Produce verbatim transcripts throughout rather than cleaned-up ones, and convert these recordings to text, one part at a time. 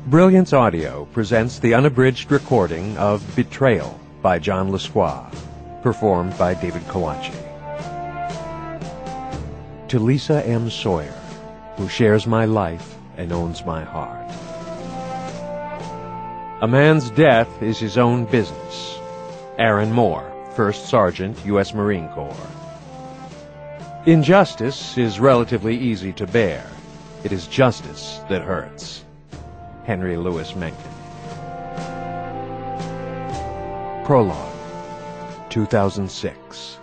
Brilliance Audio presents the unabridged recording of Betrayal by John Lesquire, performed by David Kawachi. To Lisa M. Sawyer, who shares my life and owns my heart. A man's death is his own business. Aaron Moore, First Sergeant, U S Marine Corps. Injustice is relatively easy to bear. It is justice that hurts. Henry Louis Mencken. Prologue, two thousand six.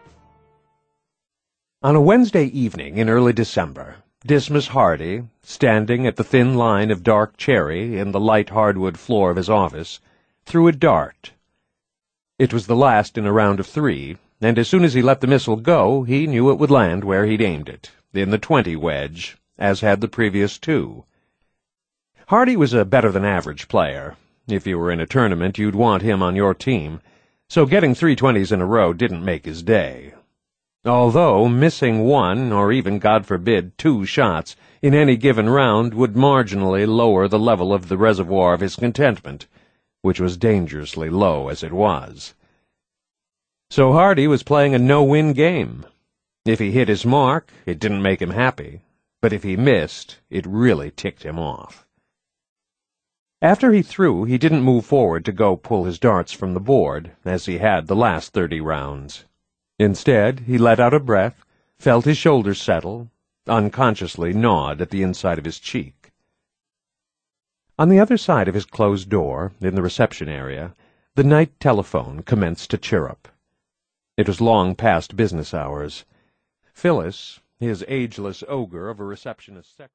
On a Wednesday evening in early December, Dismas Hardy, standing at the thin line of dark cherry in the light hardwood floor of his office, threw a dart. It was the last in a round of three, and as soon as he let the missile go, he knew it would land where he'd aimed it, in the twenty wedge, as had the previous two. Hardy was a better-than-average player. If you were in a tournament, you'd want him on your team, so getting three twenties in a row didn't make his day. Although missing one, or even, God forbid, two shots in any given round would marginally lower the level of the reservoir of his contentment, which was dangerously low as it was. So Hardy was playing a no-win game. If he hit his mark, it didn't make him happy, but if he missed, it really ticked him off. After he threw, he didn't move forward to go pull his darts from the board, as he had the last thirty rounds. Instead, he let out a breath, felt his shoulders settle, unconsciously gnawed at the inside of his cheek. On the other side of his closed door, in the reception area, the night telephone commenced to chirrup. It was long past business hours. Phyllis, his ageless ogre of a receptionist secretary,